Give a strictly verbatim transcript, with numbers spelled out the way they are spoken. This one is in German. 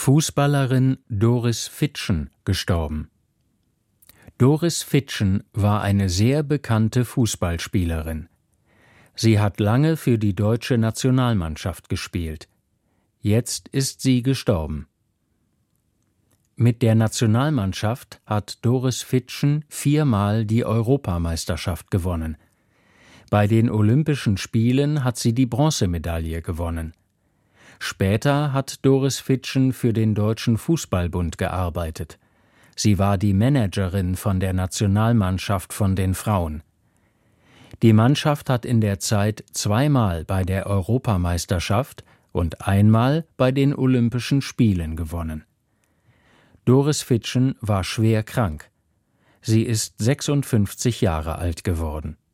Fußballerin Doris Fitschen gestorben. Doris Fitschen war eine sehr bekannte Fußballspielerin. Sie hat lange für die deutsche Nationalmannschaft gespielt. Jetzt ist sie gestorben. Mit der Nationalmannschaft hat Doris Fitschen viermal die Europameisterschaft gewonnen. Bei den Olympischen Spielen hat sie die Bronzemedaille gewonnen. Später hat Doris Fitschen für den Deutschen Fußballbund gearbeitet. Sie war die Managerin von der Nationalmannschaft von den Frauen. Die Mannschaft hat in der Zeit zweimal bei der Europameisterschaft und einmal bei den Olympischen Spielen gewonnen. Doris Fitschen war schwer krank. Sie ist sechsundfünfzig Jahre alt geworden.